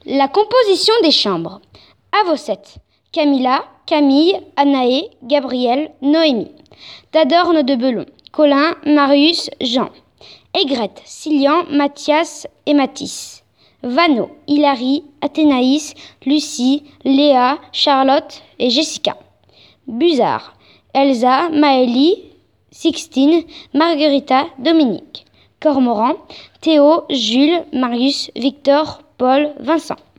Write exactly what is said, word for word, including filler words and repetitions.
La composition des chambres. À vos sept. Camilla, Camille, Anaé, Gabriel, Noémie. Tadorne de Belon. Colin, Marius, Jean. Aigrette, Cillian, Mathias et Mathis. Vano, Hilary, Athénaïs, Lucie, Léa, Charlotte et Jessica. Buzard, Elsa, Maëlie, Sixtine, Marguerita, Dominique. Cormoran, Théo, Jules, Marius, Victor, Paul, Vincent.